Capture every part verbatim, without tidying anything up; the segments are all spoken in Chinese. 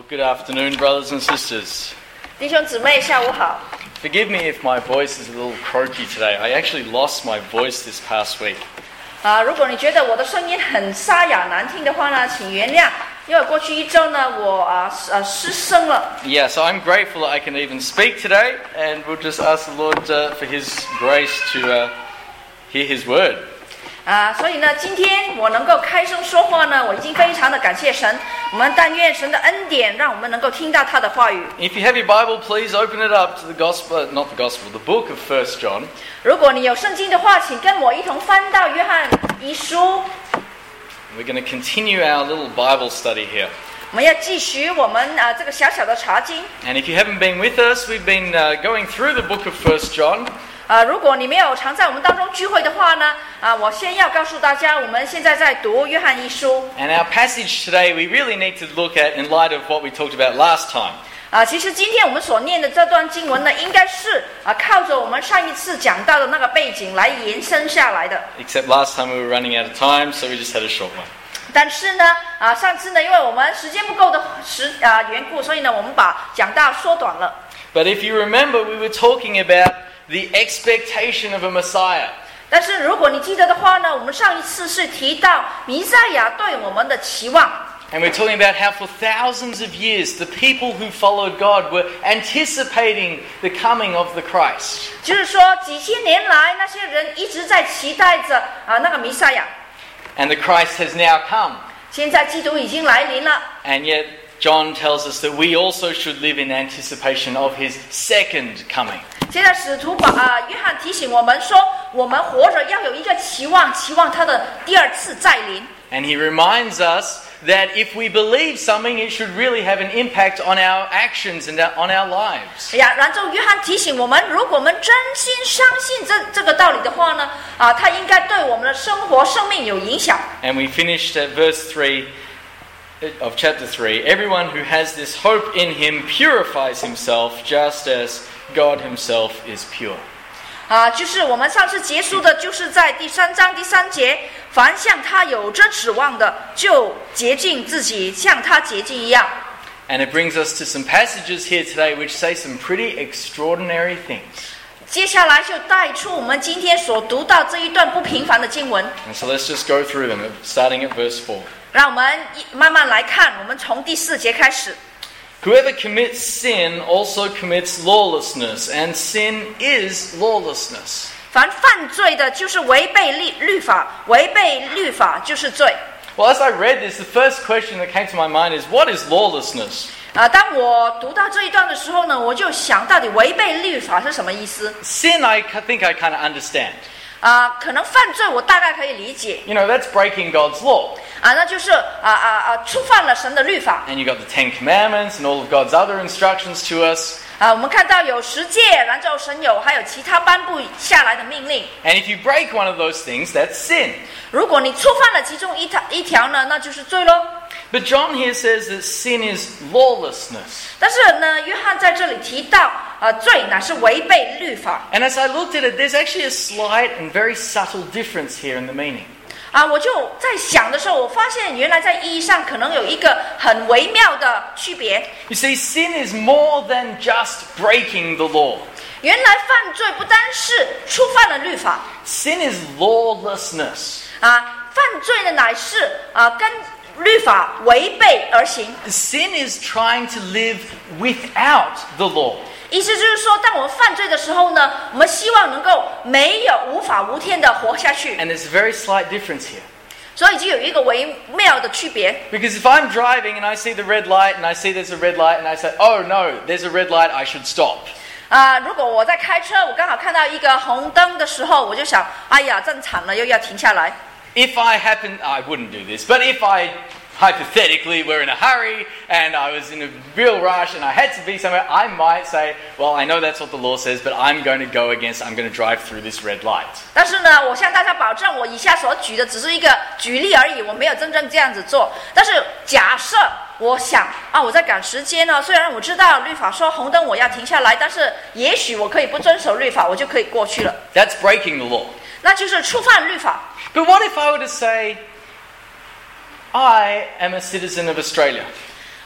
Good afternoon, brothers and sisters. 弟兄姊妹，下午好。 Forgive me if my voice is a little croaky today. I actually lost my voice this past week. 啊，如果你觉得我的声音很沙哑难听的话呢，请原谅，因为过去一周呢，我啊呃失声了。 Yeah, so I'm grateful that I can even speak today, and we'll just ask the Lord uh, for His grace to uh, hear His word. 啊，所以呢，今天我能够开声说话呢，我已经非常的感谢神。我们但愿神的恩典，让我们能够听到他的话语。 If you have your Bible, please open it up to the Gospel, not the Gospel, the book of First John. 如果你有圣经的话，请跟我一同翻到约翰一书。 We're going to continue our little Bible study here. 我们要继续我们啊这个小小的查经。 And if you haven't been with us, we've been uh, going through the book of First John. 啊，如果你没有常在我们当中聚会的话呢，啊，我先要告诉大家，我们现在在读约翰一书。 And our passage today we really need to look at in light of what we talked about last time. 啊，其实今天我们所念的这段经文呢，应该是啊靠着我们上一次讲到的那个背景来延伸下来的。 Except last time we were running out of time, so we just had a short one. 但是呢，啊，上次呢，因为我们时间不够的时啊缘故，所以呢，我们把讲道缩短了。 But if you remember, we were talking about the expectation of a Messiah. 但是如果你记得的话呢，我们上一次是提到弥赛亚对我们的期望。 And we're talking about how for thousands of years, the people who followed God were anticipating the coming of the Christ. 就是说，几千年来，那些人一直在期待着啊那个弥赛亚。 And the Christ has now come. 现在基督已经来临了。 And yet, John tells us that we also should live in anticipation of his second coming. 现在使徒把啊约翰提醒我们说，我们活着要有一个期望，期望他的第二次再临。 And he reminds us that if we believe something, it should really have an impact on our actions and on our lives. 哎呀，然后约翰提醒我们，如果我们真心相信这这个道理的话呢，啊，它应该对我们的生活、生命有影响。 And we finished at verse three of chapter three. Everyone who has this hope in him purifies himself just as God himself is pure. 啊，就是我们上次结束的，就是在第三章第三节，凡向他有着指望的，就洁净自己，像他洁净一样。 And it brings us to some passages here today which say some pretty extraordinary things. 接下来就带出我们今天所读到这一段不平凡的经文。 And so let's just go through them, starting at verse four. 让我们慢慢来看，我们从第四节开始。 Whoever commits sin also commits lawlessness, and sin is lawlessness. 凡犯罪的，就是违背律律法，违背律法就是罪。 Well, as I read this, the first question that came to my mind is, what is lawlessness? 啊，当我读到这一段的时候呢，我就想到底违背律法是什么意思？ Sin, I think I kind of understand. 啊，可能犯罪我大概可以理解。 You know, that's breaking God's law. 啊，那就是啊啊啊，触犯了神的律法。 And you've got the Ten Commandments and all of God's other instructions to us. 啊，我们看到有十诫，然后神有还有其他颁布下来的命令。 And if you break one of those things, that's sin. 如果你触犯了其中一条一条呢，那就是罪喽。 But John here says that sin is lawlessness. 但是呢，约翰在这里提到，啊，罪乃是违背律法。 And as I looked at it, there's actually a slight and very subtle difference here in the meaning. 啊，我就在想的时候，我发现原来在意义上可能有一个很微妙的区别。 You see, sin is more than just breaking the law. 原来犯罪不单是触犯了律法， Sin is lawlessness. 啊，犯罪的乃是啊跟律法违背而行。 Sin is trying to live without the law. 意思就是说，当我们犯罪的时候呢，我们希望能够没有无法无天的活下去。 And there's a very slight difference here. 所以就有一个微妙的区别。 Because if I'm driving and I see the red light and I see there's a red light and I say, oh no, there's a red light, I should stop. 啊，如果我在开车，我刚好看到一个红灯的时候，我就想，哎呀，真惨了，又要停下来。 If I happen, I wouldn't do this, but if I hypothetically were in a hurry and I was in a real rush and I had to be somewhere, I might say, well, I know that's what the law says, but I'm going to go against, I'm going to drive through this red light. 但是呢，我向大家保证，我以下所举的只是一个举例而已，我没有真正这样子做。但是假设我想啊，我在赶时间呢，虽然我知道律法说红灯我要停下来，但是也许我可以不遵守律法，我就可以过去了。 That's breaking the law. 那就是触犯律法。 But what if I were to say, I am a citizen of Australia.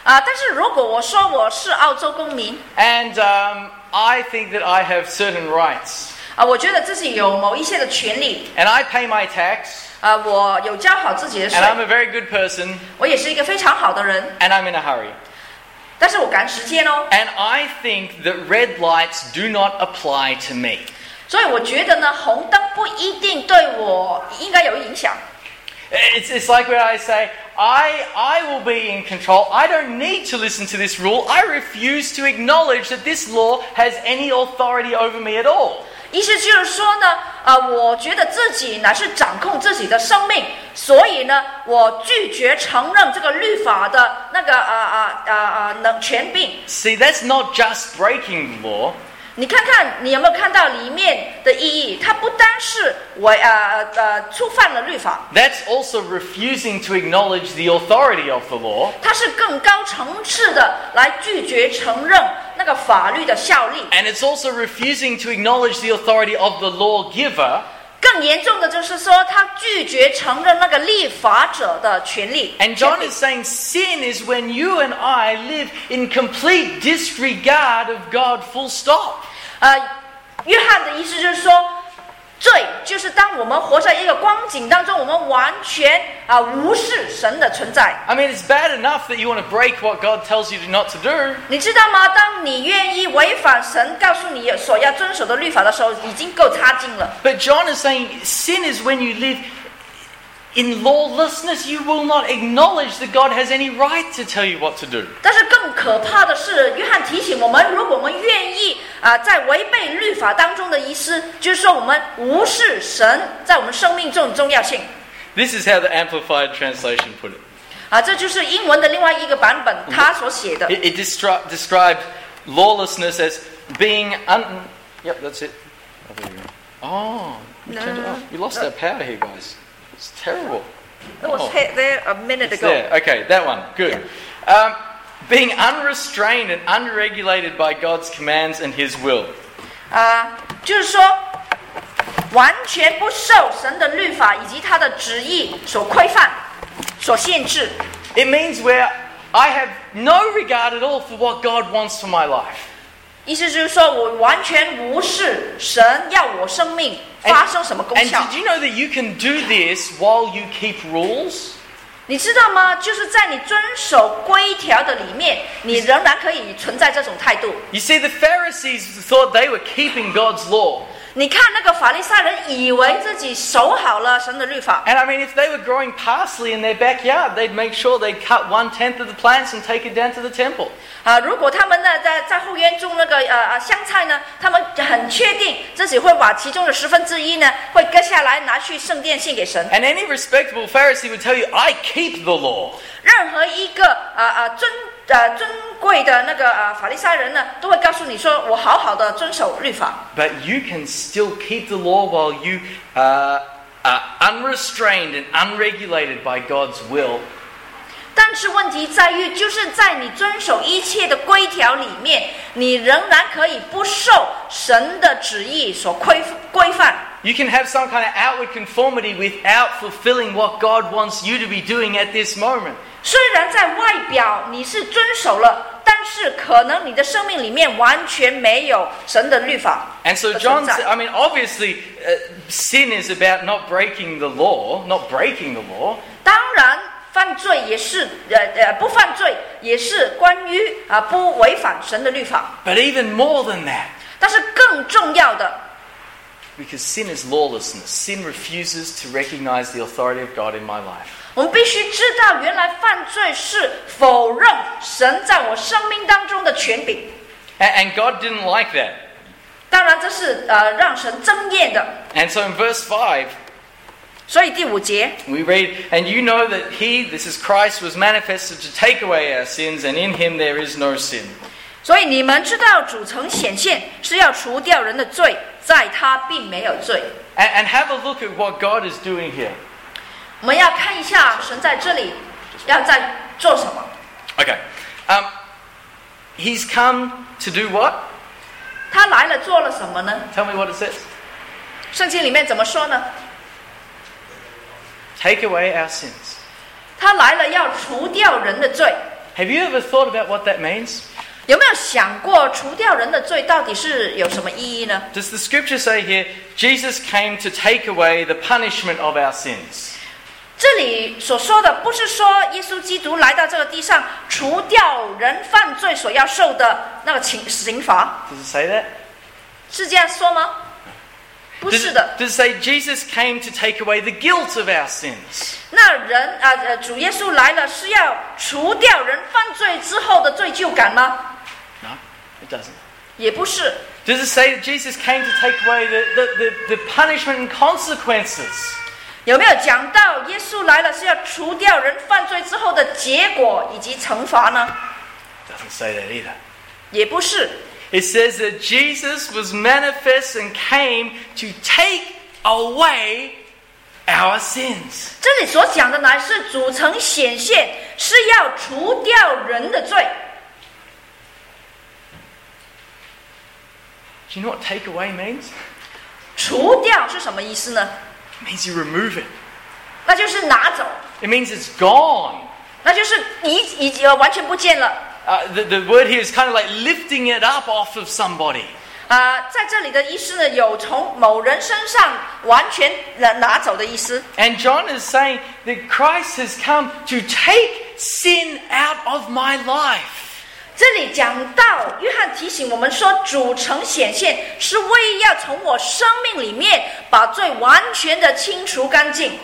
啊，但是如果我说我是澳洲公民， and um, I think that I have certain rights, 啊，我觉得自己有某一些的权利， and I pay my tax, 啊，我有交好自己的税 and，I'm a very good person, 我也是一个非常好的人， and I'm in a hurry. 但是我赶时间哦， And I think that red lights do not apply to me. 所以我觉得呢，红灯不一定对我应该有影响。 It's, it's like when I say, I, I will be in control. I don't need to listen to this rule. I refuse to acknowledge that this law has any authority over me at all. 意思就是说呢，呃，我觉得自己乃是掌控自己的生命，所以呢，我拒绝承认这个律法的那个呃呃呃呃能权柄。 See, that's not just breaking the law. 你看看，你有没有看到里面的意义？它不单是违呃呃触犯了律法， That's also refusing to acknowledge the authority of the law. 它是更高层次的来拒绝承认那个法律的效力。 And it's also refusing to acknowledge the authority of the lawgiver. 更严重的就是说，他拒绝承认那个立法者的权利。 And John is saying sin is when you and I live in complete disregard of God, full stop. 呃，约翰的意思就是说，罪就是当我们活在一个光景当中，我们完全啊、呃、无视神的存在。 I mean, it's bad enough that you want to break what God tells you not to do. 你知道吗？当你愿意违反神告诉你所要遵守的律法的时候，已经够差劲了。 But John is saying sin is when you live in lawlessness. You will not acknowledge that God has any right to tell you what to do. 但是更可怕的是，约翰提醒我们，如果我们愿意啊、呃，在违背律法当中的意思，就是说我们无视神在我们生命中的重要性。 This is how the Amplified Translation put it. 啊，这就是英文的另外一个版本，他所写的。 It, it destri- described lawlessness as being un... Yep, that's it. Oh, there you go. Oh, we, turned it off. We lost our power here, guys. It's terrible. It was Oh. there a minute It's ago. there. Okay, that one. Good. Um, being unrestrained and unregulated by God's commands and His will. 啊，就是说，完全不受神的律法以及他的旨意所规范、所限制。 It means where I have no regard at all for what God wants for my life. 意思就是说我完全无视神要我生命发生什么功 And 效。 did you know that you can do this while you keep rules? 你知道吗？就是在你遵守规条的里面，你仍然可以存在这种态度。 You see, the Pharisees thought they were keeping God's law. 你看那个法利赛人以为自己守好了神的律法。 And I mean, if they were growing parsley in their backyard, they'd make sure they'd cut one tenth of the plants and take it down to the temple. 啊，如果他们呢在在后院种那个呃呃香菜呢，他们很确定自己会把其中的十分之一呢会割下来拿去圣殿献给神。 And any respectable Pharisee would tell you, I keep the law. 任何一个啊啊、呃、尊呃尊贵的那个呃法利赛人呢，都会告诉你说，我好好的遵守律法。 But you can still keep the law while you uh, are unrestrained and unregulated by God's will. 但是问题在于，就是在你遵守一切的规条里面，你仍然可以不受神的旨意所规规范。 You can have some kind of outward conformity without fulfilling what God wants you to be doing at this moment. 虽然在外表你是遵守了，但是可能你的生命里面完全没有神的律法。 And so John said, I mean, obviously, uh, sin is about not breaking the law, not breaking the law. 当然，犯罪也是呃呃不犯罪也是关于啊、呃、不违反神的律法。 But even more than that, 但是更重要的， because sin is lawlessness. Sin refuses to recognize the authority of God in my life. 我们必须知道，原来犯罪是否认神在我生命当中的权柄。 And, and God didn't like that. 当然，这是呃让神憎厌的。 And so in verse five, 所以第五节， we read, And you know that he, this is Christ, was manifested to take away our sins, and in him there is no sin. 所以你们知道主曾显现是要除掉人的罪，在他并没有罪。 And, and have a look at what God is doing here. 我们要看一下神在这里要在做什么。 Okay. Um, he's come to do what? 他来了做了什么呢？ Tell me what it says. 圣经里面怎么说呢？ Take away our sins. 他来了要除掉人的罪。 Have you ever thought about what that means? 有没有想过除掉人的罪到底是有什么意义呢？ Does the scripture say here, Jesus came to take away the punishment of our sins? 这里所说的不是说耶稣基督来到这个地上除掉人犯罪所要受的那个刑刑罚， Does it say that? 是这样说吗？不 Does 是 it, 的。 does it say Jesus came to take away the guilt of our sins? 那人啊呃，主耶稣来了是要除掉人犯罪之后的罪疚感吗？ No, it doesn't. 也不是。 Does it say that Jesus came to take away the, the, the, the punishment and consequences? 有没有讲到耶稣来了是要除掉人犯罪之后的结果以及惩罚呢？ It doesn't say that either. 也不是。 It says that Jesus was manifest and came to take away our sins. 这里所讲的乃是主曾显现，是要除掉人的罪。 Do you know what take away means? 除掉是什么意思呢？ It means you remove it. 那就是拿走， It means it's gone. 那就是已已呃完全不见了。 Uh, the, the word here is kind of like lifting it up off of somebody. 啊、呃，在这里的意思呢，有从某人身上完全拿拿走的意思。 And John is saying that Christ has come to take sin out of my life. 这里讲到，约翰提醒我们说，主曾显现是为要从我生命里面把罪完全的清除干净。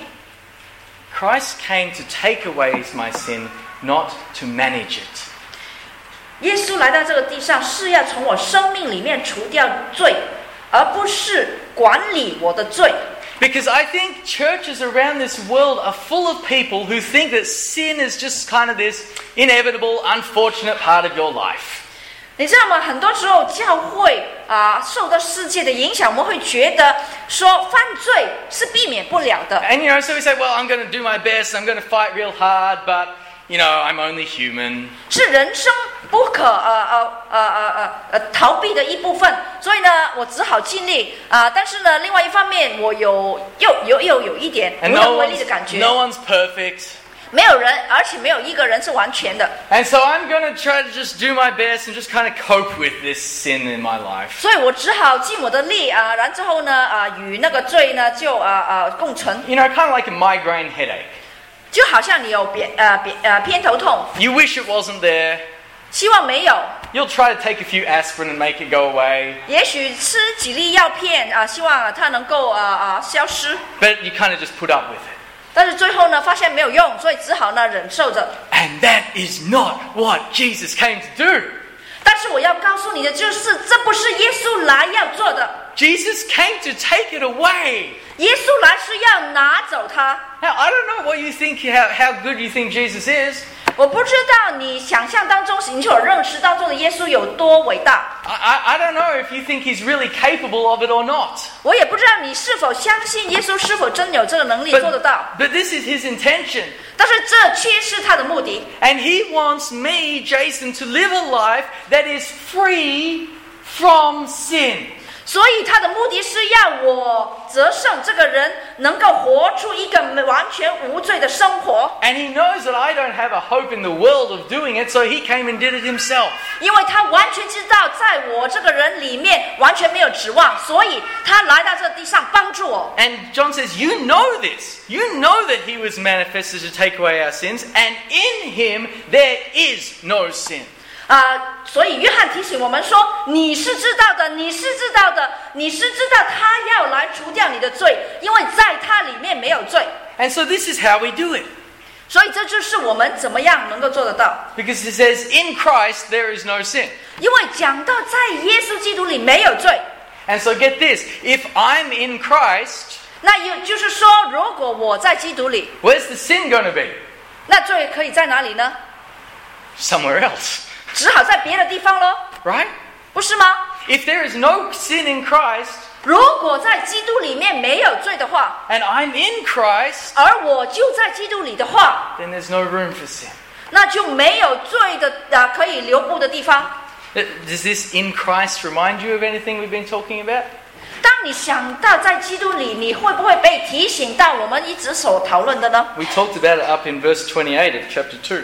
Christ came to take away my sin, not to manage it. 耶稣来到这个地上是要从我生命里面除掉罪，而不是管理我的罪。 Because I think churches around this world are full of people who think that sin is just kind of this inevitable, unfortunate part of your life. 你知道吗？很多时候教会啊、呃、受到世界的影响，我们会觉得说犯罪是避免不了的。 And you know, so we say, well, I'm going to do my best, I'm going to fight real hard, but you know, I'm only human. 是人生不可呃呃呃呃呃呃逃避的一部分，所以呢，我只好尽力啊、呃。但是呢，另外一方面，我有又又又有一点无 And no 能为力 one's, 的感觉。 no one's perfect. 没有人，而且没有一个人是完全的。 And so I'm going to try to just do my best and just kind of cope with this sin in my life. 所以我只好尽我的力啊、呃，然之后呢啊、呃，与那个罪呢就啊啊、呃呃、共存。 You know, kind of like a migraine headache. 就好像你有偏呃偏呃偏头痛， You wish it wasn't there. 希望没有。 You'll try to take a few aspirin and make it go away. 也许吃几粒药片啊、呃，希望它能够啊啊、呃呃、消失。 But you kind of just put up with it. 但是最后呢，发现没有用，所以只好呢忍受着。 And that is not what Jesus came to do. 但是我要告诉你的就是，这不是耶稣来要做的。 Jesus came to take it away. 耶稣来是要拿走它。 Now, I don't know what you think, how, how good you think Jesus is. 我不知道你想象当中，你所认识当中的耶稣有多伟大。 I, I, I don't know if you think he's really capable of it or not. 我也不知道你是否相信耶稣是否真有这个能力 But, 做得到。 but this is his intention. 但是这却是他的目的。 And he wants me, Jason, to live a life that is free from sin. 所以他的目的是要我得胜这个人能够活出一个完全无罪的生活。 And he knows that I don't have a hope in the world of doing it, so he came and did it himself. 因为他完全知道在我这个人里面完全没有指望，所以他来到这地上帮助我。 And John says, you know this. You know that he was manifested to take away our sins, and in him there is no sin. 啊、呃，所以约翰提醒我们说，你是知道的，你是知道的，你是知道他要来除掉你的罪，因为在他里面没有罪。 And so this is how we do it. 所以这就是我们怎么样能够做得到。 Because it says, in Christ there is no sin. 因为讲到在耶稣基督里没有罪。 And so get this, if I'm in Christ, 那也就是说，如果我在基督里， where's the sin going to be? 那罪可以在哪里呢？ Somewhere else. 只好在别的地方咯， Right? 不是吗？ If there is no sin in Christ, 如果在基督里面没有罪的话， and I'm in Christ, 而我就在基督里的话， then there's no room for sin. 那就没有罪的啊可以留步的地方。 Does this in Christ remind you of anything we've been talking about? 当你想到在基督里，你会不会被提醒到我们一直所讨论的呢？ We talked about it up in verse twenty-eight of chapter two.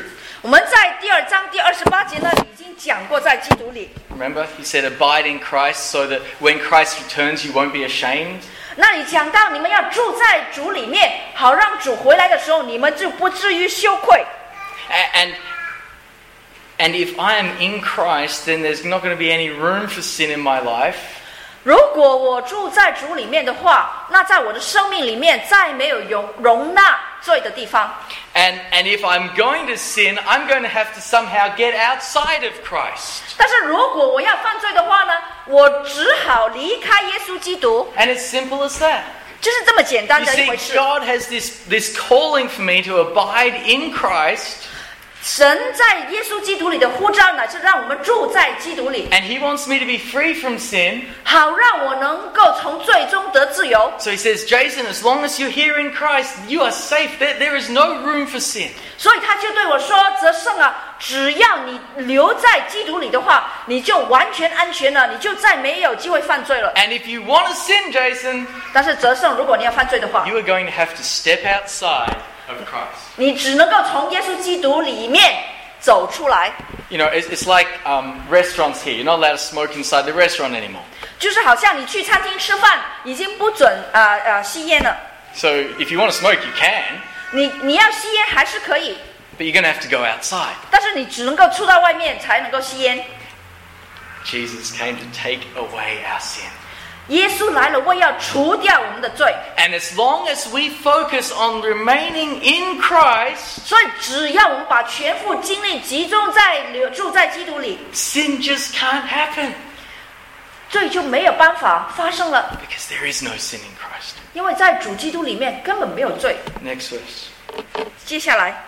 我们在第二章第二十八节那里已经讲过，在基督里。 Remember, he said, "Abide in Christ, so that when Christ returns, you won't be ashamed." 那里讲到你们要住在主里面，好让主回来的时候，你们就不至于羞愧。 And and if I am in Christ, then there's not going to be any room for sin in my life. 如果我住在主里面的话，那在我的生命里面再没有容容纳罪的地方。 And and if I'm going to sin, I'm going to have to somehow get outside of Christ. 但是如果我要犯罪的话呢，我只好离开耶稣基督。 And it's simple as that. 就是这么简单 You 的一 see, 回事。 God has this this calling for me to abide in Christ. 神在耶稣基督里的呼召乃是让我们住在基督里， And he wants me to be free from sin. 好让我能够从罪中得自由。 So he says, Jason, as long as you're here in Christ, you are safe. There, there is no room for sin. 所以他就对我说：“泽胜啊，只要你留在基督里的话，你就完全安全了，你就再没有机会犯罪了。 And if you want to sin, Jason, 但是泽胜，如果你要犯罪的话， you are going to have to step outside of Christ. 你只能够从耶稣基督里面走出来。 You know, it's, it's like um, restaurants here. You're not allowed to smoke inside the restaurant anymore. 就是好像你去餐厅吃饭，已经不准啊啊、呃呃、吸烟了。 So if you want to smoke, you can, 你你要吸烟还是可以， but you're going to have to go outside. 但是你只能够出到外面才能够吸烟。 Jesus came to take away our sin. 耶稣来了，为要除掉我们的罪。 And as long as we focus on remaining in Christ, 所以只要我们把全副精力集中在留住在基督里， sin just can't happen 罪就没有办法发生了。 because there is no sin in Christ. 因为在主基督里面根本没有罪。 Next verse. 接下来，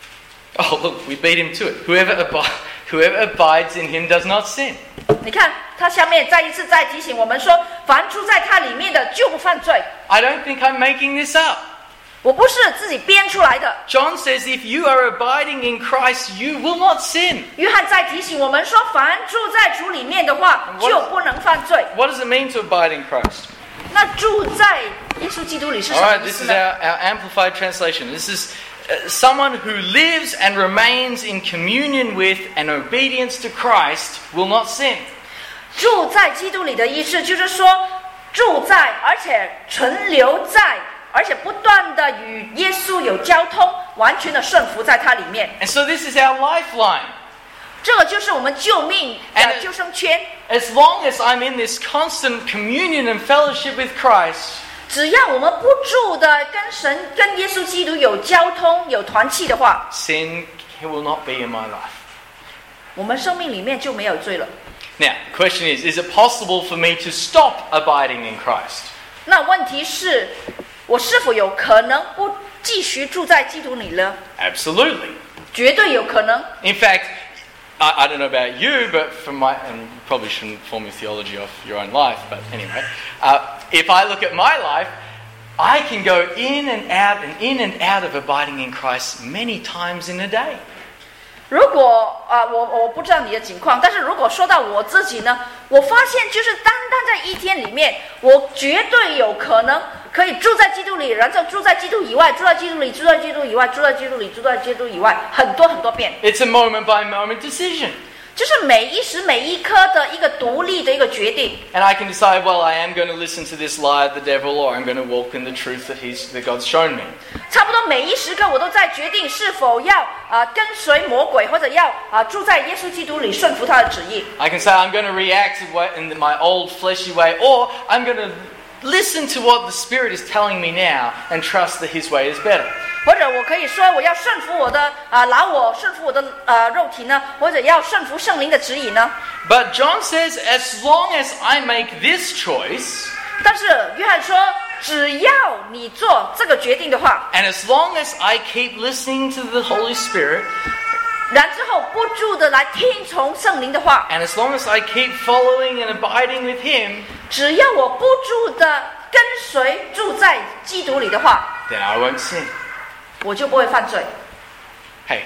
Oh, look, we beat him to it. Whoever, abi- whoever abides in him does not sin. 你看他下面再一次再提醒我们说，凡住在他里面的就不犯罪。 I don't think I'm making this up. 我不是自己编出来的。 John says if you are abiding in Christ, you will not sin. 约翰在提醒我们说，凡住在主里面的话，就不能犯罪。 What does it mean to abide in Christ? 那住在耶稣基督里是什 All 么 right, 意 this 思 is 呢？ our, our amplified translation. This is uh, someone who lives and remains in communion with and obedience to Christ will not sin. 住在基督里的意思就是说，住在而且存留在，而且不断的与耶稣有交通，完全的顺服在他里面。 And so this is our lifeline. 这个就是我们救命的 And- 救生圈。 As long as I'm in this constant communion and fellowship with Christ, 只要我们不住的跟神、跟耶稣基督有交通、有团契的话， sin will not be in my life. 我们生命里面就没有罪了。 Now, the question is, is it possible for me to stop abiding in Christ? 那问题是，我是否有可能不继续住在基督里呢？ Absolutely. 绝对有可能。 In fact, I, I don't know about you, but from my, and you probably shouldn't form your theology off your own life, but anyway, uh, if I look at my life, I can go in and out and in and out of abiding in Christ many times in a day. 如果啊、呃，我我不知道你的情况，但是如果说到我自己呢，我发现就是单单在一天里面，我绝对有可能可以住在基督里，然后住在基督以外，住在基督里，住在基督以外，住在基督里，住在基督以外，很多很多遍。 It's a moment by moment decision. 就是每一时每一刻的一个独立的一个决定。 And I can decide, well, I am going to listen to this lie of the devil, or I'm going to walk in the truth that he's that God's shown me. 差不多每一时刻，我都在决定是否要啊、呃、跟随魔鬼，或者要啊、呃、住在耶稣基督里，顺服他的旨意。 I can say I'm going to react in my old fleshy way, or I'm going to listen to what the Spirit is telling me now and trust that His way is better. 或者我可以说，我要顺服我的啊、呃、老我，顺服我的呃肉体呢，或者要顺服圣灵的指引呢？ But John says, as long as I make this choice, 但是约翰说，只要你做这个决定的话， and as long as I keep listening to the Holy Spirit, 然之后不住的来听从圣灵的话， and as long as I keep following and abiding with Him, 只要我不住的跟随住在基督里的话， then I won't sin. 我就不会犯罪。 Hey,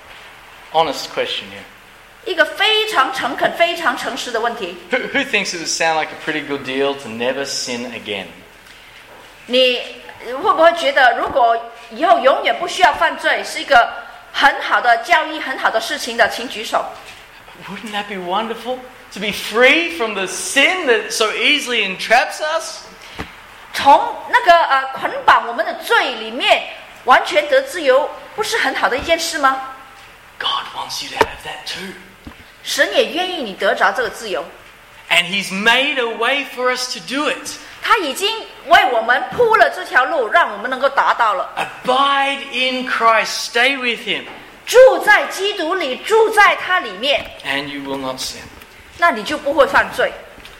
honest question here. 一个非常诚恳、非常诚实的问题， Who, who thinks it would sound like a pretty good deal to never sin again? 你会不会觉得，如果以后永远不需要犯罪，是一个很好的教义、很好的事情的，请举手。 Wouldn't that be wonderful? To be free from the sin that so easily entraps us? 从那个呃捆绑我们的罪里面完全得自由，不是很好的一件事吗？ God wants you to have that too. 神也愿意你得着这个自由， And He's made a way for us to do it. 他已经为我们铺了这条路，让我们能够达到了。 Abide in Christ. Stay with Him. 住在基督里，住在他里面， And you will not sin. 那你就不会犯罪。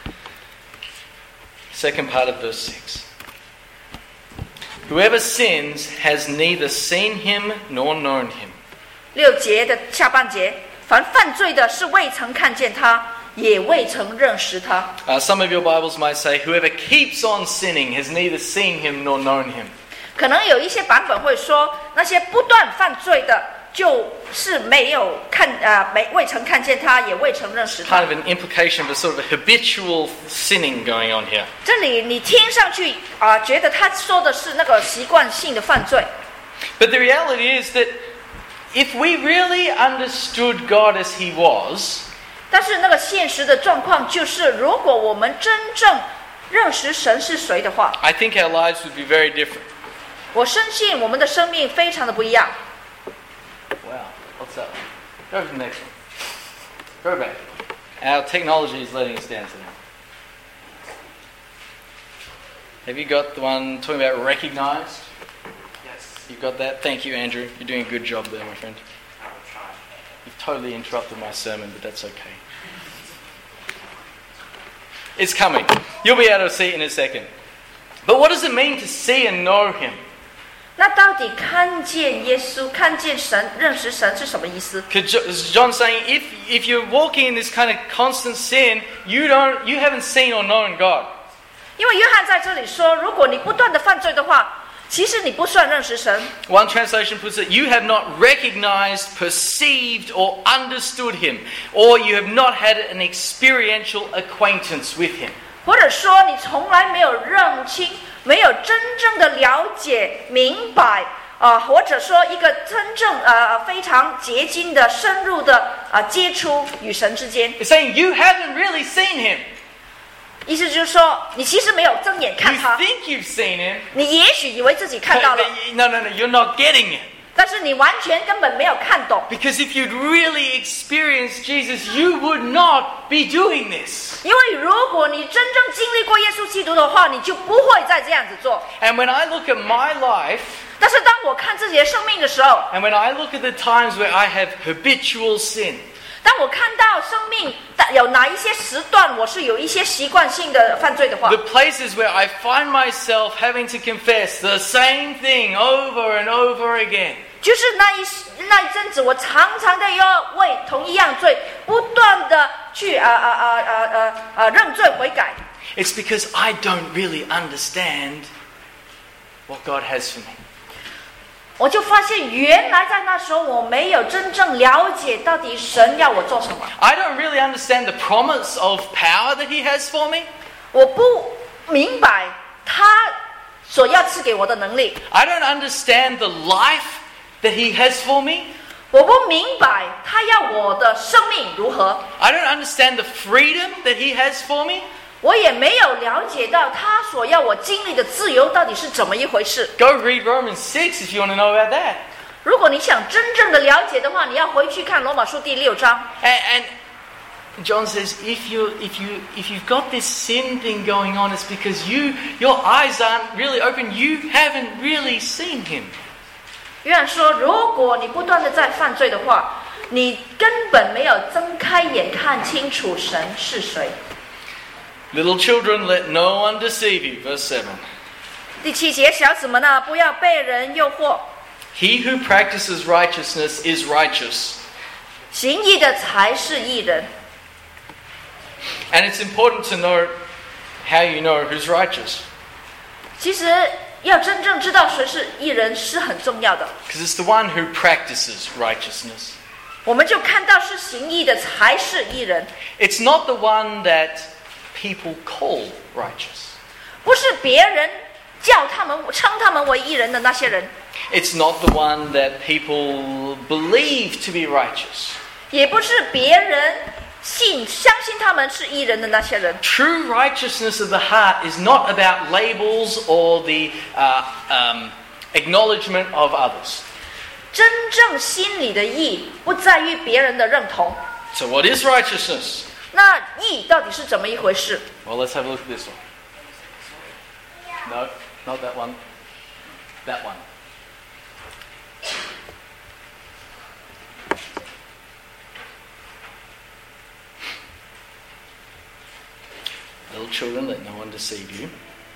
Second part of verse six. Whoever sins has neither seen Him nor known Him. 六节的下半节，凡犯罪的是未曾看见他，也未曾认识他。 Uh, some of your Bibles might say, whoever keeps on sinning has neither seen Him nor known Him. 可能有一些版本会说，那些不断犯罪的，就是没有看啊、呃，没未曾看见他，也未曾认识他。 Kind of an implication of a sort of a habitual sinning going on here. 这里你听上去啊、呃，觉得他说的是那个习惯性的犯罪。 But the reality is that if we really understood God as He was, 但是那个现实的状况就是，如果我们真正认识神是谁的话， I think our lives would be very different. 我深信我们的生命非常的不一样。 Wow, what's that? Go to the next one. Go back. Our technology is letting us down today. Have you got the one talking about recognized? Yes, You've got that? Thank you, Andrew. You're doing a good job there, my friend. I will try. You've totally interrupted my sermon, but that's okay. It's coming. You'll be able to see it in a second. But what does it mean to see and know Him? 那到底看见耶稣、看见神、认识神是什么意思？ Because John's saying, if if you're walking in this kind of constant sin, you don't, you haven't seen or known God. 因为约翰在这里说，如果你不断的犯罪的话，其实你不算认识神。 One translation puts it, you have not recognized, perceived, or understood Him, or you have not had an experiential acquaintance with Him. 或者说你从来没有认清，没有真正的了解、明白，啊、呃，或者说一个真正呃非常结晶的、深入的啊、呃、接触与神之间。 It's saying you haven't really seen Him. 意思就是说，你其实没有睁眼 You 看他， think you've seen Him, 你也许以为自己看 but 到了， no, no, no, you're not getting it. 但是你完全根本没有看懂。 Because if you'd really experienced Jesus, you would not be doing this. 因为如果你真正经历过耶稣基督的话，你就不会再这样子做。 And when I look at my life, 但是当我看自己的生命的时候， and when I look at the times where I have habitual sin, 当我看到生命有哪一些时段我是有一些习惯性的犯罪的话， the places where I find myself having to confess the same thing over and over again, 就是那一那一阵子，我常常的要为同一样罪不断的去啊啊啊啊啊啊认罪悔改。 it's because I don't really understand what God has for me. 我就发现，原来在那时候我没有真正了解到底神要我做什么。 I don't really understand the promise of power that He has for me. 我不明白他所要赐给我的能力， I don't understand the life that He has for me. 我不明白他要我的生命如何， I don't understand the freedom that He has for me. 我也没有了解到他所要我经历的自由到底是怎么一回事。 Go read Romans six if you want to know about that. 如果你想真正的了解的话，你要回去看罗马书第六章。 And, and John says, if you if you if you've got this sin thing going on, it's because you your eyes aren't really open. You haven't really seen Him. 约翰说，如果你不断的在犯罪的话，你根本没有睁开眼看清楚神是谁。 Little children, let no one deceive you. Verse seven. 第七节，小子们啊，不要被人诱惑， He who practices righteousness is righteous. 行义的才是义人。 And it's important to know how you know who's righteous. 其实要真正知道谁是义人是很重要的。 Because it's the one who practices righteousness. 我们就看到是行义的才是义人， It's not the one that people call righteous. 不是别人叫他们称他们为义人的那些人。 It's not the one that people believe to be righteous. 也不是别人信相信他们是义人的那些人。 True righteousness of the heart is not about labels or the uh, um, acknowledgement of others. 真正心里的义不在于别人的认同。 So what is righteousness? 那义到底是怎么一回事？ Well, let's have a look at this one. No, not that one. That one. Little children, let no one deceive you.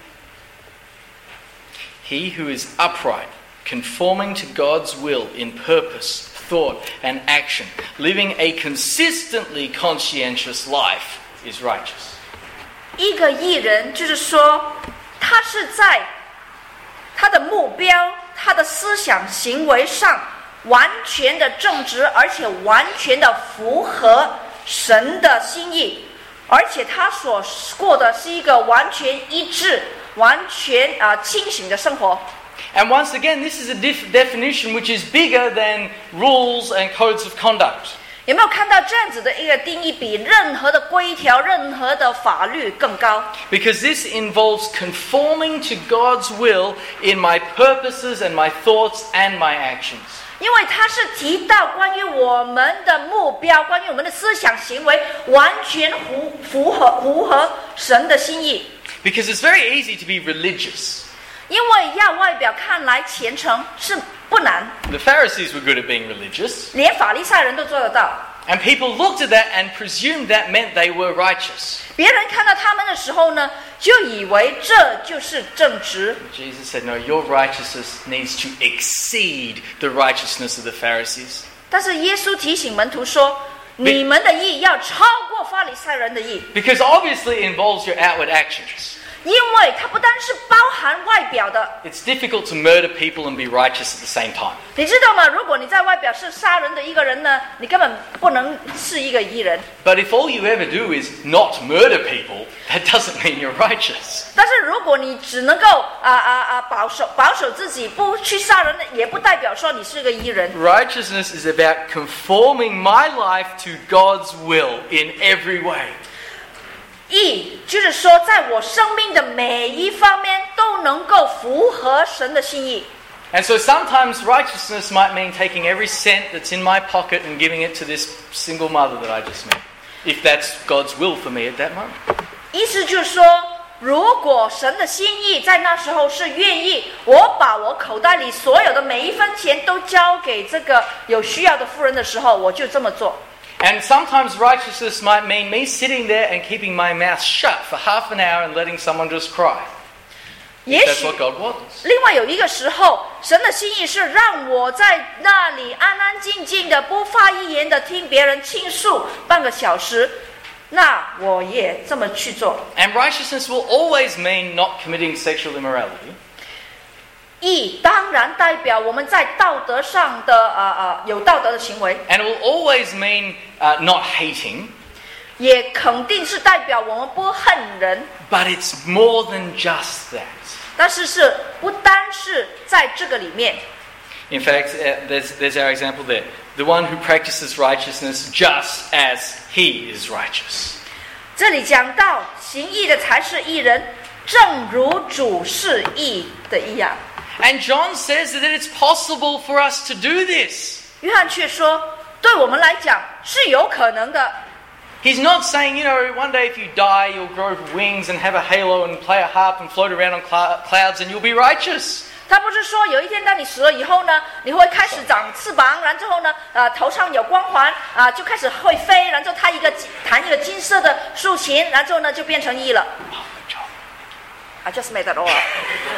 He who is upright, conforming to God's will in purpose, thought, and action, living a consistently conscientious life, is righteous. 一个义人就是说，他是在他的目标、他的思想、行为上完全的正直，而且完全的符合神的心意，而且他所过的是一个完全一致、完全啊、呃、清醒的生活。 And once again, this is a def- definition which is bigger than rules and codes of conduct. 有没有看到这样子的一个定义，比任何的规条、任何的法律更高？ Because this involves conforming to God's will in my purposes and my thoughts and my actions. 因为它是提到关于我们的目标，关于我们的思想行为，完全符符合符合神的心意。 Because it's very easy to be religious. 因为要外表看来虔诚是不难， The Pharisees were good at being religious. 连法利赛人都做得到。 And people looked at that and presumed that meant they were righteous. 别人看到他们的时候呢，就以为这就是正直。 Jesus said, no, your righteousness needs to exceed the righteousness of the Pharisees. 但是耶稣提醒门徒说，你们的义要超过法利赛人的义， Because obviously it involves your outward actions. 因为它不单是包含外表的。 It's difficult to murder people and be righteous at the same time. 你知道吗？如果你在外表是杀人的一个人呢，你根本不能是一个义人。 But if all you ever do is not murder people, that doesn't mean you're righteous. 但是如果你只能够啊啊啊保守保守自己，不去杀人，也不代表说你是个义人。 Righteousness is about conforming my life to God's will in every way. 义就是说，在我生命的每一方面都能够符合神的心意。 And so sometimes righteousness might mean taking every cent that's in my pocket and giving it to this single mother that I just met, if that's God's will for me at that moment. 意思就是说，如果神的心意在那时候是愿意，我把我口袋里所有的每一分钱都交给这个有需要的妇人的时候，我就这么做。 And sometimes righteousness might mean me sitting there and keeping my mouth shut for half an hour and letting someone just cry. 也 That's 许 what God wants. 另外有一个时候，神的心意是让我在那里安安静静的、不发一言的听别人倾诉半个小时，那我也这么去做。 And righteousness will always mean not committing sexual immorality. 义当然代表我们在道德上的呃呃有道德的行为， And it will always mean uh, not hating. 也肯定是代表我们不恨人。 But it's more than just that. 但是是不单是在这个里面。 In fact, uh, there's, there's our example there. The one who practices righteousness just as he is righteous. 这里讲到行义的才是义人，正如主是义的一样。 And John says that it's possible for us to do this. 约翰却说，对我们来讲是有可能的。 He's not saying, you know, one day if you die, you'll grow wings and have a halo and play a harp and float around on cl- clouds and you'll be righteous. 他不是说有一天当你死了以后呢，你会开始长翅膀，然后呢，呃，头上有光环啊、呃，就开始会飞，然后他一个弹一个金色的竖琴，然后呢就变成义了。 Oh, good job. I just made that all up.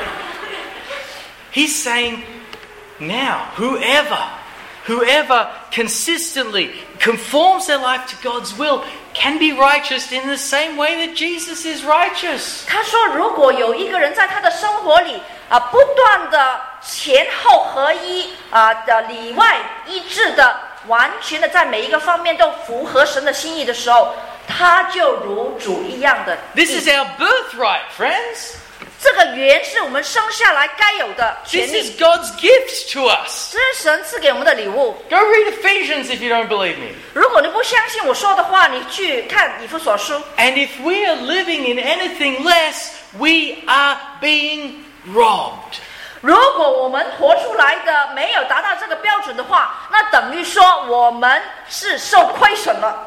He's saying, now, whoever, whoever consistently conforms their life to God's will can be righteous in the same way that Jesus is righteous. 他说，如果有一个人在他的生活里啊、呃，不断的前后合一啊的、呃、里外一致的，完全的在每一个方面都符合神的心意的时候，他就如主一样的。 This is our birthright, friends. 这个原是我们生下来该有的权 This 利， is God's gift to us. 这是神赐给我们的礼物。 Go read Ephesians if you don't believe me. 如果你不相信我说的话，你去看以弗所书。 And if we are living in anything less, we are being robbed. 如果我们活出来的没有达到这个标准的话，那等于说我们是受亏损了。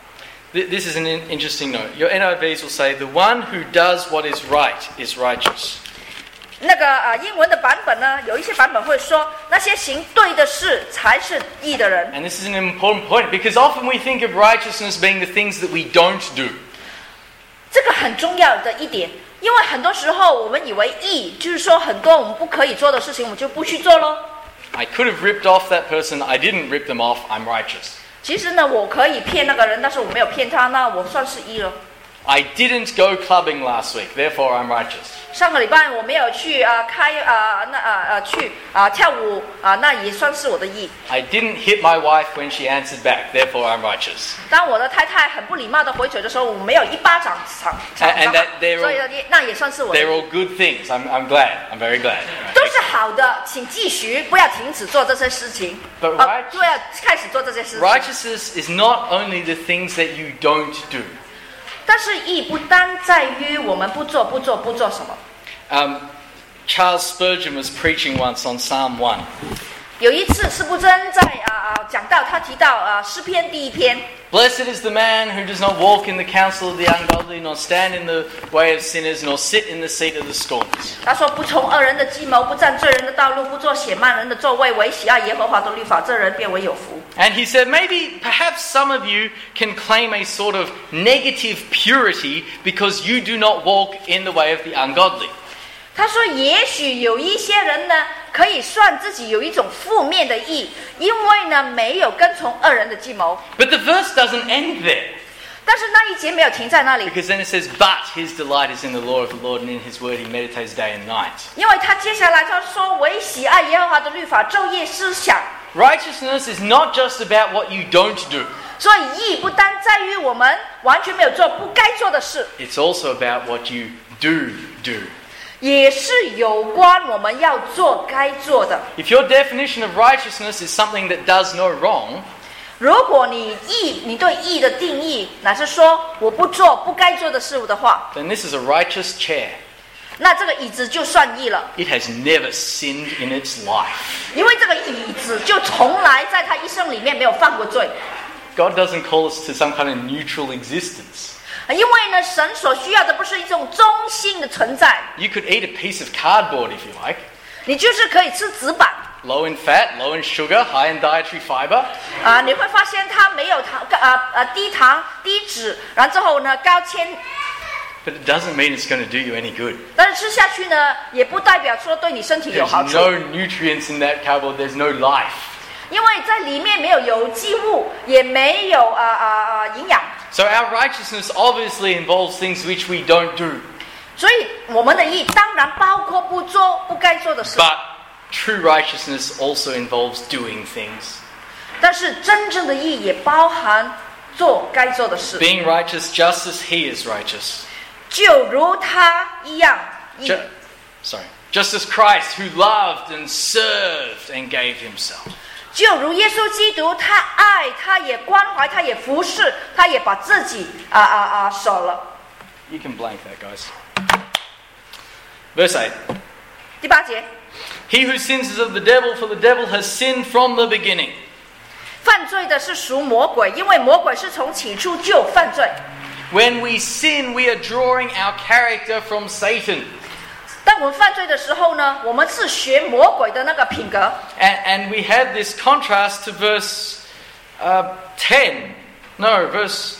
This is an interesting note. Your N I Vs will say, the one who does what is right is righteous. 那个呃，英文的版本呢，有一些版本会说，那些行对的事才是义的人。 And this is an important point because often we think of righteousness being the things that we don't do. 这个很重要的一点，因为很多时候我们以为义就是说很多我们不可以做的事情，我们就不去做咯。 I could have ripped off that person. I didn't rip them off. I'm righteous. 其实呢，我可以骗那个人，但是我没有骗他，那我算是义了。 I didn't go clubbing last week. Therefore, I'm righteous. 上个礼拜我没有去啊、呃、开啊、呃、那啊啊、呃、去啊、呃、跳舞啊、呃，那也算是我的义。 I didn't hit my wife when she answered back. Therefore, I'm righteous. 当我的太太很不礼貌的回嘴的时候，我没有一巴掌赏赏 And- and 她 that they're all- 所以呢那也算是我的 They're 义。 all good things. I'm, I'm glad. I'm very glad. 都是好的，请继续，不要停止做这些事情。 But 呃 right- 不要开始做这些事情。 Righteousness is not only the things that you don't do. 但是义不单在于我们不做、不做、不做什么。 Um, Charles Spurgeon was preaching once on Psalm one. 有一次，施布真在啊啊、讲到，他提到啊诗篇第一篇， Blessed is the man who does not walk in the counsel of the ungodly, nor stand in the way of sinners, nor sit in the seat of the scorners. 他说：“不从恶人的计谋，不站罪人的道路，不做写慢人的座位，唯喜爱耶和华的律法，这人便为有福。” And he said, maybe, perhaps some of you can claim a sort of negative purity because you do not walk in the way of the ungodly. 他说：“也许有一些人呢，可以算自己有一种负面的义，因为呢没有跟从恶人的计谋。 But the verse doesn't end there. 但是那一节没有停在那里， Because then it says, but his delight is in the law of the Lord, and in his word he meditates day and night. 因为他接下来他说：‘唯喜爱耶和华的律法，昼夜思想。’ Righteousness is not just about what you don't do. 所以义不单在于我们完全没有做不该做的事， It's also about what you do do. 也是有关我们要做该做的。 If your definition of righteousness is something that does no wrong, 如果你义，你对义的定义乃是说我不做不该做的事物的话， then this is a righteous chair. 那这个椅子就算义了， It has never sinned in its life. 因为这个椅子就从来在他一生里面没有犯过罪。 God doesn't call us to some kind of neutral existence. 因为呢，神所需要的不是一种中性的存在， You could eat a piece of cardboard if you like. 你就是可以吃纸板 Low in fat, low in sugar, high in dietary fiber. 啊，你会发现它没有糖，呃呃低糖低脂，然后之后呢高纤。 But it doesn't mean it's going to do you any good. 但是吃下去呢，也不代表说对你身体有 There's 好处， no nutrients in that cardboard. There's no life. 因为在里面没有有机物，也没有啊啊啊营养， So our righteousness obviously involves things which we don't do. 所以我们的义当然包括不做不该做的事， But true righteousness also involves doing things. 但是真正的义也包含做该做的事， Being righteous just as he is righteous. 就如他一样义。 Ju- sorry. Just as Christ who loved and served and gave himself. 就如耶稣基督，他爱，他也关怀，他也服侍，他也把自己啊啊啊舍了。 You can blank that, guys. Verse eight. 第八节， He who sins is of the devil, for the devil has sinned from the beginning. 犯罪的是属魔鬼，因为魔鬼是从起初就犯罪。 When we sin, we are drawing our character from Satan. 当我们犯罪的时候呢，我们是学魔鬼的那个品格。 And, and we had this contrast to verse uh, ten. No, verse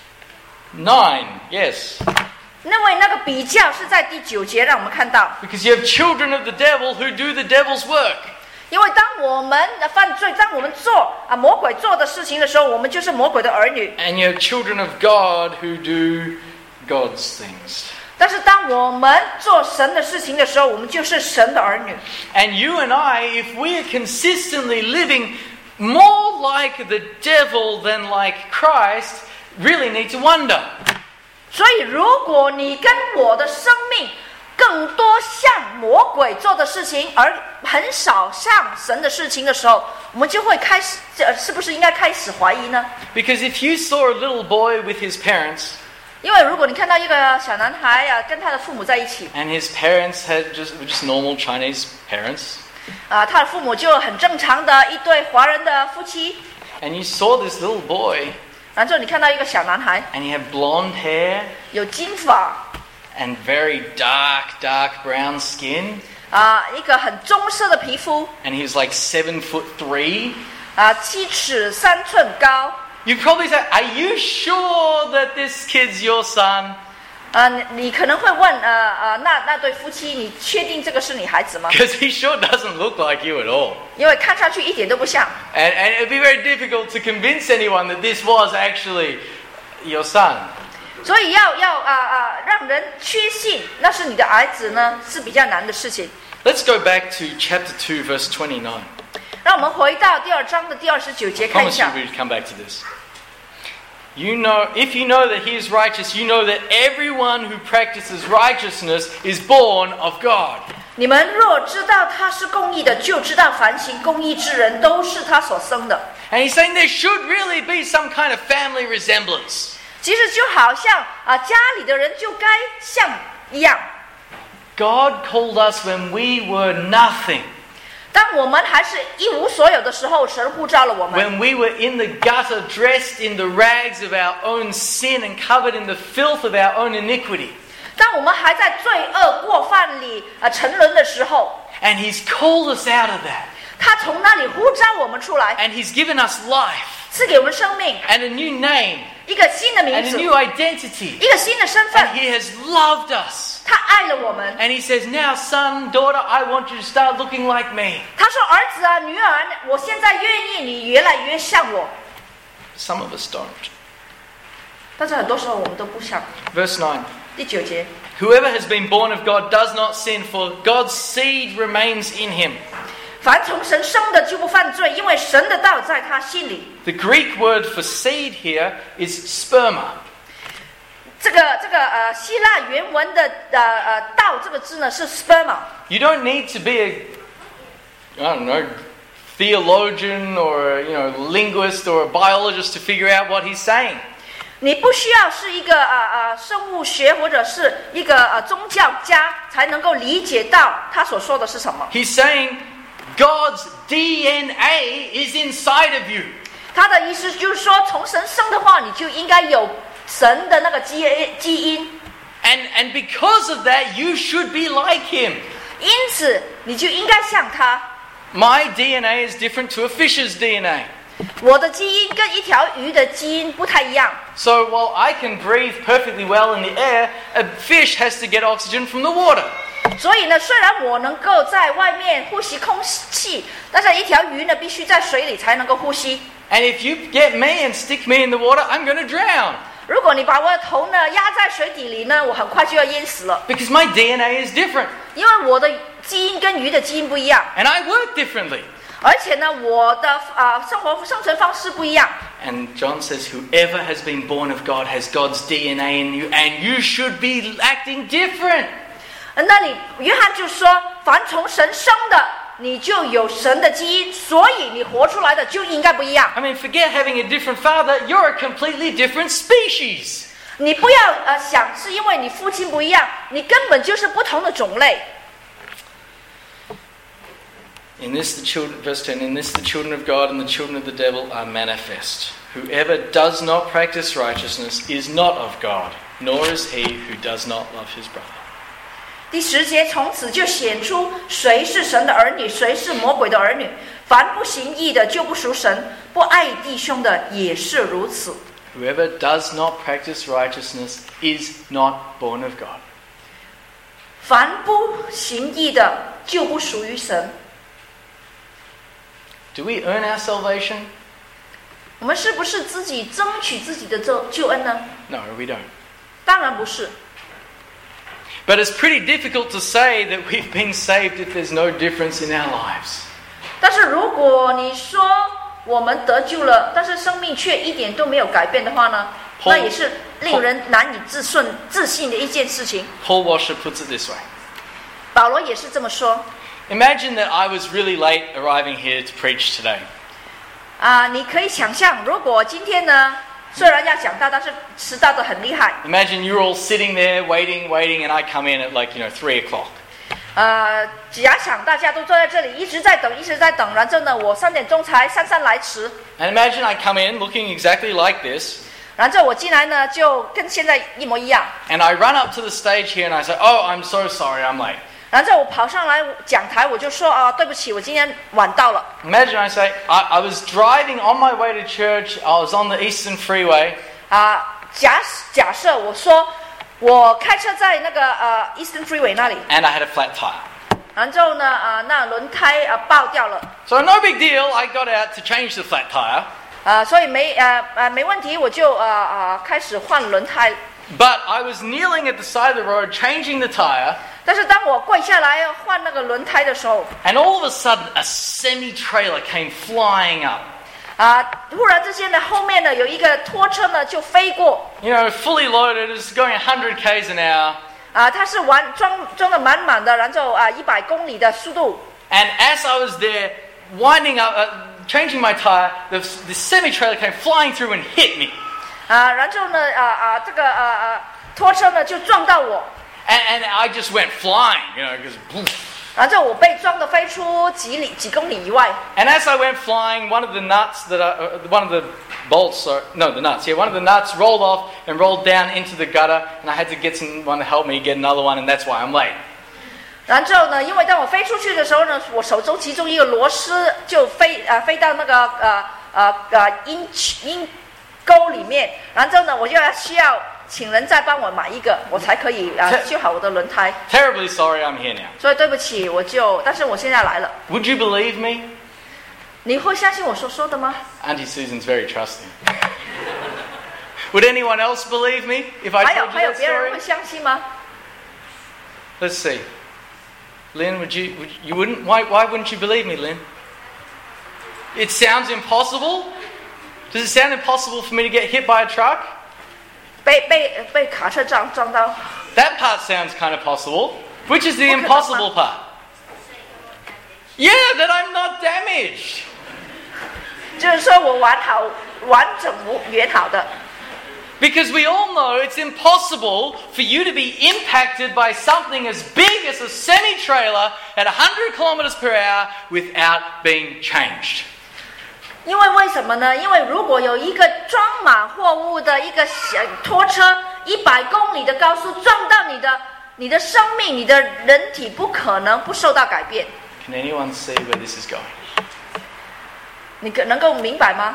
nine. Yes. 因为那个比较是在第九节让我们看到， Because you have children of the devil who do the devil's work. 因为当我们的犯罪，当我们做啊魔鬼做的事情的时候，我们就是魔鬼的儿女。 And you have children of God who do God's things. 但是当我们做神的事情的时候，我们就是神的儿女。 And you and I, if we are consistently living more like the devil than like Christ, really need to wonder. 所以，如果你跟我的生命更多像魔鬼做的事情，而很少像神的事情的时候，我们就会开始，这是不是应该开始怀疑呢？ Because if you saw a little boy with his parents, 因为如果你看到一个小男孩啊，跟他的父母在一起， and his parents had just just normal Chinese parents, 啊，他的父母就很正常的一对华人的夫妻， and you saw this little boy, 然后你看到一个小男孩， and he had blonde hair 有金发， and very dark, dark brown skin, 啊，一个很棕色的皮肤， and he was like seven foot three. 啊，七尺三寸高。 You'd probably say, "Are you sure that this kid's your son?" 啊，你你可能会问，呃呃，那那对夫妻，你确定这个是你孩子吗？ Because he sure doesn't look like you at all. 因为看上去一点都不像。 And, and it'd be very difficult to convince anyone that this was actually your son. 所以要要啊啊，让人确信那是你的儿子呢，是比较难的事情。 Let's go back to chapter two, verse twenty-nine. 让我们回到第二章的第二十九节 I 看一 promise you 下。 we'd come back to this. You know, if you know that he is righteous, you know that everyone who practices righteousness is born of God. 你们若知道他是公义的，就知道凡行公义之人都是他所生的。 And he's saying there should really be some kind of family resemblance. 其实就好像啊，家里的人就该像一样。 God called us when we were nothing. 当我们还是一无所有的时候，神呼召了我们。 When we were in the gutter, dressed in the rags of our own sin and covered in the filth of our own iniquity. 当我们还在罪恶过犯里啊沉沦的时候， And he's called us out of that. 他从那里呼召我们出来， And he's given us life 赐给我们生命， and a new name 一个新的 and 名 a 字， new identity. 一个新的身份 And。he has loved us. 他爱了我们。 And he says, now son, daughter, I want you to start looking like me. 他说：“儿子啊，女儿，我现在愿意你越来越像我。 Some of us don't. ” 但是很多时候我们都不像。 Verse nine. 第九节， Whoever has been born of God does not sin, for God's seed remains in him. 凡从神生的就不犯罪，因为神的道在他心里。 The Greek word for seed here is sperma. 这个这个呃希腊原文的呃呃道这个字呢是 sperma。 You don't need to be a, I don't know, theologian or a, you know, linguist or a biologist to figure out what he's saying. 你不需要是一个呃呃生物学或者是一个呃宗教家才能够理解到他所说的是什么。 He's saying God's D N A is inside of you. 他的意思就是说，从神生的话，你就应该有神的那个基基因， And, and because of that, you should be like him. 因此你就应该像他。 My D N A is different to a fish's D N A. 我的基因跟一条鱼的基因不太一样， So while I can breathe perfectly well in the air, a fish has to get oxygen from the water. 所以呢，虽然我能够在外面呼吸空气，但是一条鱼呢，必须在水里才能够呼吸。 And if you get me and stick me in the water, I'm going to drown. 如果你把我的头呢压在水底里呢，我很快就要淹死了， Because my D N A is different. 因为我的基因跟鱼的基因不一样， And I work differently. 而且呢，我的啊、呃、生活生存方式不一样。 And John says, whoever has been born of God has God's D N A in you, and you should be acting different. 那里约翰就说，凡从神生的，你就有神的基因，所以你活出来的就应该不一样。 I mean, forget having a different father, you're a completely different species. 你不要呃想是因为你父亲不一样，你根本就是不同的种类。 In this, the children, verse ten, in this the children of God and the children of the devil are manifest. Whoever does not practice righteousness is not of God, nor is he who does not love his brother. 第十节，从此就显出谁是神的儿女，谁是魔鬼的儿女。凡不行义的，就不属神；不爱弟兄的，也是如此。 Whoever does not practice righteousness is not born of God. 凡不行义的，就不属于神。 Do we earn our salvation? 我们是不是自己争取自己的救救恩呢？ No, we don't. 当然不是。 But it's pretty difficult to say that we've been saved if there's no difference in our lives. 但是如果你说我们得救了，但是生命却一点都没有改变的话呢， Paul- 那也是令人难以置信、自信的一件事情。 Paul Washer puts it this way. 保罗也是这么说。 Imagine that I was really late arriving here to preach today. 啊、你可以想象，如果今天呢，虽然要讲到，但是迟到的很厉害。 Imagine you're all sitting there waiting, waiting, and I come in at like, you know, three o'clock. 呃，假想大家都坐在这里，一直在等，一直在等，然后呢，我三点钟才姗姗来迟。 And imagine I come in looking exactly like this, 然后我进来呢，就跟现在一模一样。 and I run up to the stage here and I say, oh, I'm so sorry, I'm late. 然后我跑上来讲台，我就说啊，对不起，我今天晚到了。 Imagine I say, I, I was driving on my way to church, I was on the Eastern Freeway, 啊、假假设我说我开车在那个呃 Eastern Freeway 那里， and I had a flat tire. 然后呢，啊、那轮胎啊、爆掉了。 So no big deal, I got out to change the flat tire, 啊、所以没呃呃没问题，我就呃呃开始换轮胎。 but I was kneeling at the side of the road changing the tire, 但是当我跪下来换那个轮胎的时候， and all of a sudden a semi-trailer came flying up. 啊、忽然之间呢，后面呢有一个拖车呢就飞过， You know, fully loaded, it's going one hundred kays an hour. 啊、它是完装装的满满的，然后啊一百公里的速度， And as I was there winding up, uh, changing my tire, the, the semi-trailer came flying through and hit me. 啊、然后呢啊啊、这个呃呃拖车呢就撞到我， And, and I just went flying, you know, because... 然后我被撞得飞出几里几公里以外。 And as I went flying, one of the nuts that I, uh, one of the bolts, sorry, no, the nuts, yeah, one of the nuts rolled off and rolled down into the gutter, and I had to get someone to help me get another one, and that's why I'm late. 然后呢，因为当我飞出去的时候呢，我手中其中一个螺丝就飞呃飞到那个呃呃呃阴阴沟里面，然后呢，我就要需要请人再帮我买一个，我才可以啊、 这修好我的轮胎。 Terribly sorry I'm here now. 所以对不起，我就，但是我现在来了， Would you believe me? 你会相信我所说的吗？ Auntie Susan's very trusting. Would anyone else believe me if I 还有 told 还 you 有 that 别人 story? 会相信吗？ Let's see. Lynn, would you, would you wouldn't, why, why wouldn't you believe me, Lynn? It sounds impossible. Does it sound impossible for me to get hit by a truck? 被被被卡车撞撞到， That part sounds kind of possible. Which is the Okay, impossible part? Yeah, that I'm not damaged. 就是说我完好完整无完好的。 Because we all know it's impossible for you to be impacted by something as big as a semi-trailer at one hundred kilometers per hour without being changed. 因为为什么呢？因为如果有一个装满货物的一个小拖车，一百公里的高速撞到你的你的生命，你的人体不可能不受到改变。 Can anyone see where this is going? 你可能够明白吗？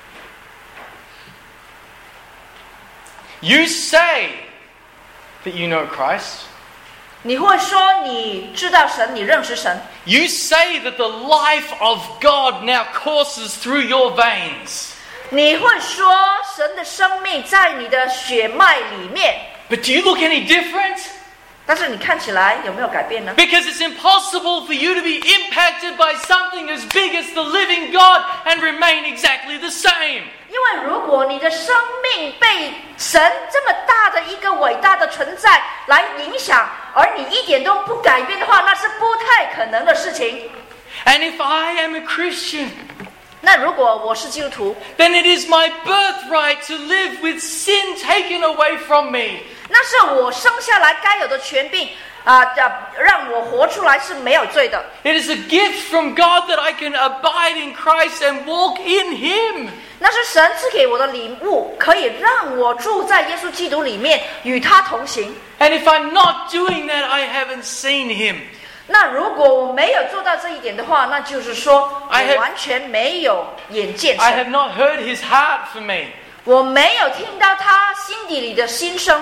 You say that you know Christ. 你会说你知道神，你认识神。 You say that the life of God now courses through your veins. 你会说神的生命在你的血脉里面， But do you look any different? 但是你看起来有没有改变呢？ Because it's impossible for you to be impacted by something as big as the living God and remain exactly the same. 因为如果你的生命被神这么大的一个伟大的存在来影响，而你一点都不改变的话，那是不太可能的事情。 And if I am a Christian, 那如果我是基督徒， then it is my birthright to live with sin taken away from me. 那是我生下来该有的权柄啊、呃，让我活出来是没有罪的。 It is a gift from God that I can abide in Christ and walk in Him. 那是神赐给我的礼物，可以让我住在耶稣基督里面，与他同行。 And if I'm not doing that, I haven't seen Him. 那如果我没有做到这一点的话，那就是说 I have- 我完全没有眼见 I 神， have not heard His heart for me. 我没有听到他心底里的心声，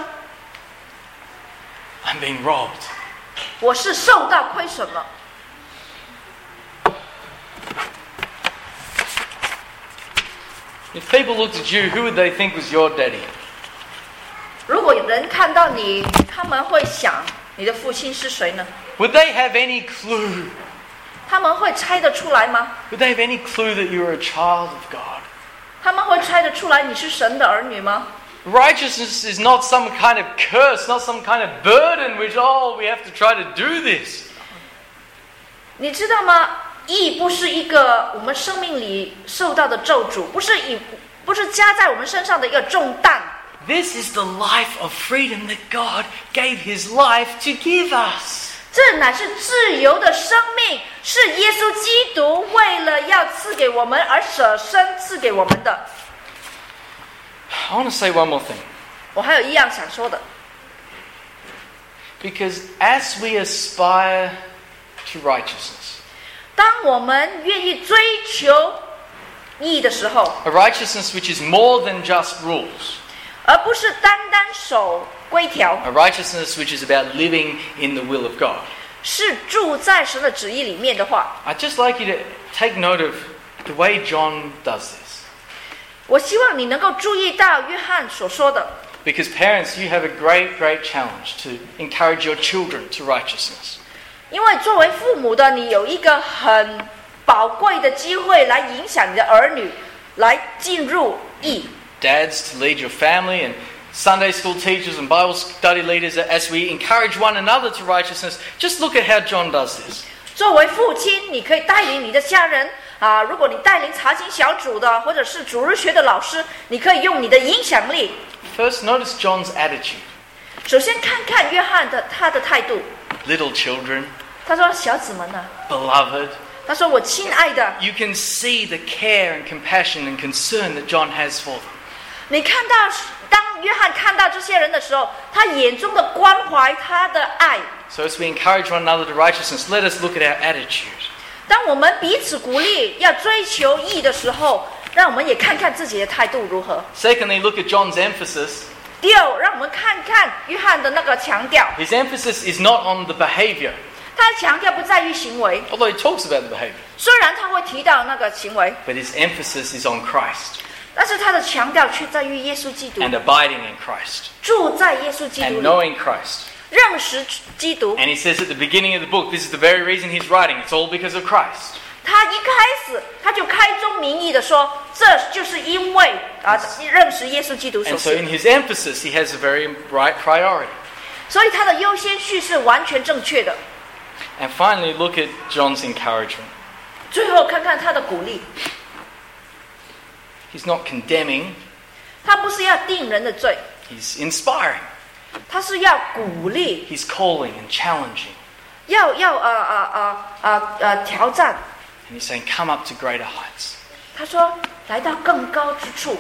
I'm being robbed. 我是受到亏损了。 If people looked at you, who would they think was your daddy? 如果有人看到你，他们会想你的父亲是谁呢？ Would they have any clue? 他们会猜得出来吗？ Would they have any clue that you are a child of God? 他们会猜得出来你是神的儿女吗？ Righteousness is not some kind of curse, not some kind of burden which, oh, we have to try to do this. 你知道吗？义不是一个我们生命里受到的咒诅，不是以不是加在我们身上的一个重担。 This is the life of freedom that God gave His life to give us. 这乃是自由的生命，是耶稣基督为了要赐给我们而舍身赐给我们的。 I want to say one more thing. 我还有一样想说的， Because as we aspire to righteousness, 当我们愿意追求义的时候， a righteousness which is more than just rules, 而不是单单守规条， a righteousness which is about living in the will of God. 是住在神的旨意里面的话， I'd just like you to take note of the way John does this. 我希望你能够注意到约翰所说的。 Because parents, you have a great, great challenge to encourage your children to righteousness. 因为作为父母的你有一个很宝贵的机会来影响你的儿女来进入义。 Dads, to lead your family, and Sunday school teachers and Bible study leaders, as we encourage one another to righteousness, just look at how John does this. 作为父亲，你可以带领你的家人啊，如果你带领查经小组的，或者是主日学的老师，你可以用你的影响力。 First, notice John's attitude. 首先看看约翰的他的态度。 Little children, 他说：“小子们啊， beloved, 他说我亲爱的， you can see the care and compassion and concern that John has for them. 你看到当约翰看到这些人的时候，他眼中的关怀，他的爱。 So as we encourage one another to righteousness, let us look at our attitude. 当我们彼此鼓励要追求义的时候，让我们也看看自己的态度如何。 Secondly, look at John's emphasis. 第二，让我们看看约翰的那个强调， His emphasis is not on the behavior, 他的强调不在于行为， although he talks about the behavior, 虽然他会提到那个行为， but his emphasis is on Christ 但是他的强调却在于耶稣基督， and abiding in Christ 住在耶稣基督 and 里， knowing Christ. 认识基督。 And he says at the beginning of the book, this is the very reason he's writing. It's all because of Christ. 他一开始他就开宗明义的说，这就是因为啊认识耶稣基督所 And so 赐 in his emphasis, he has a very right priority. 所以他的优先序是完全正确的。 And finally, look at John's encouragement. 最后看看他的鼓励， He's not condemning, 他不是要定人的罪， he's inspiring. 他是要鼓励， He's calling and challenging. 要要呃呃呃呃呃挑战。 And he's saying, come up to greater heights. 他说来到更高之处。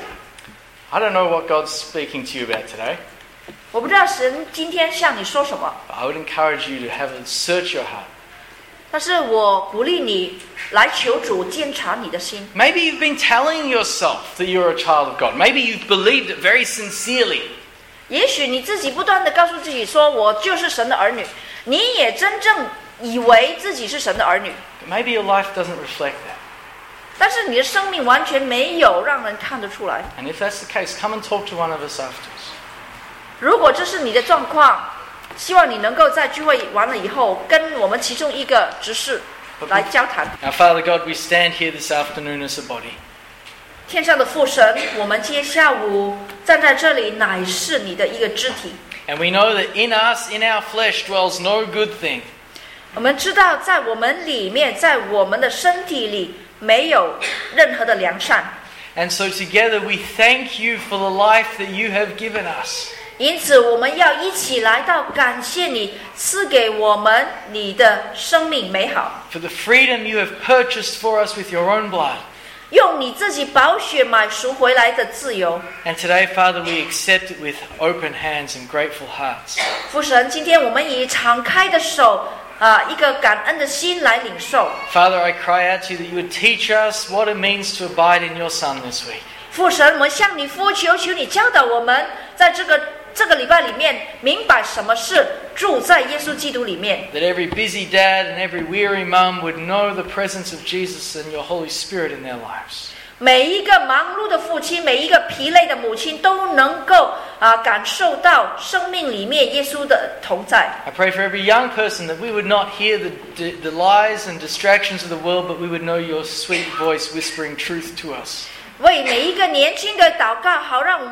I don't know what God's speaking to you about today, 我不知道神今天向你说什么， but I would encourage you to have a search your heart. 但是我鼓励你来求主监察你的心。 Maybe you've been telling yourself that you're a child of God. Maybe you've believed it very sincerely. 也许你自己不断的告诉自己说，我就是神的儿女，你也真正以为自己是神的儿女， But maybe your life doesn't reflect that. 但是你的生命完全没有让人看得出来。 And if that's the case, come and talk to one of us afterwards. 如果这是你的状况，希望你能够在聚会完了以后，跟我们其中一个执事来交谈。 Now, Father God, we stand here this afternoon as a body. 天上的父神，我们今天下午站在这里，乃是你的一个肢体。 And we know that in us, in our flesh, dwells no good thing. 我们知道，在我们里面，在我们的身体里，没有任何的良善。 And so together we thank you for the life that you have given us. 因此，我们要一起来到感谢你赐给我们你的生命美好， For the freedom you have purchased for us with your own blood. 用你自己宝血买赎回来的自由。 And today, Father, we accept it with open hands and grateful hearts. 父神，今天我们以敞开的手啊，一个感恩的心来领受。 Father, I cry out to you that you would teach us what it means to abide in your Son this week. 父神，我们向你呼求，求你教导我们，在这个这个礼拜里面，明白什么是住在耶稣基督里面。 That every busy dad and every weary mum would know the presence of Jesus and your Holy Spirit in their lives. 每一个忙碌的父亲，每一个疲累的母亲，都能够啊感受到生命里面耶稣的同在。 I pray for every young person that we would not hear the, the lies and distractions of the world, but we would know your sweet voice whispering truth to us. 为每一个年轻的祷告，好让我们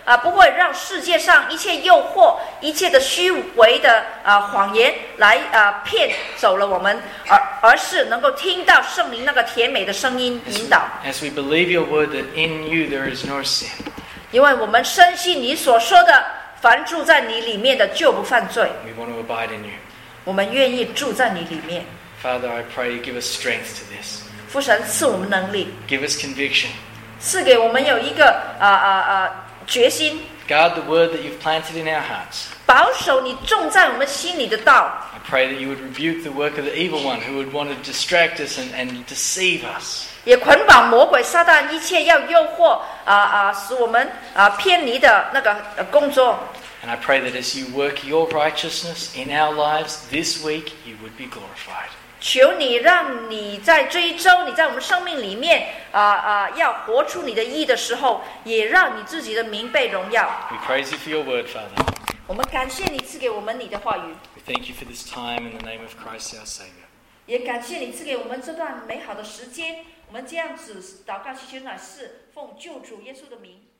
啊，不会让世界上一切诱惑、一切的虚伪的啊谎言来啊骗走了我们，而而是能够听到圣灵那个甜美的声音引导。 As we believe your word that in you there is no sin. 因为我们深信你所说的，凡住在你里面的就不犯罪。 We want to abide in you. 我们愿意住在你里面。 Father, I pray you give us strength to this. 父神赐我们能力， Give us conviction. 赐给我们有一个啊啊啊决心， Guard the word that you've planted in our hearts. 保守你种在我们心里的道。 I pray that you would rebuke the work of the evil one who would want to distract us and, and deceive us. 也捆绑魔鬼撒旦一切要诱惑啊啊使我们啊偏离的那个呃工作。 And I pray that as you work your righteousness in our lives this week, you would be glorified. 求你让你在这一周，你在我们生命里面啊啊要活出你的义的时候，也让你自己的名被荣耀。 We praise you for your word, Father. 我们感谢你赐给我们你的话语， We thank you for this time in the name of Christ our Saviour. 也感谢你赐给我们这段美好的时间。我们这样子祷告祈求乃是奉救主耶稣的名。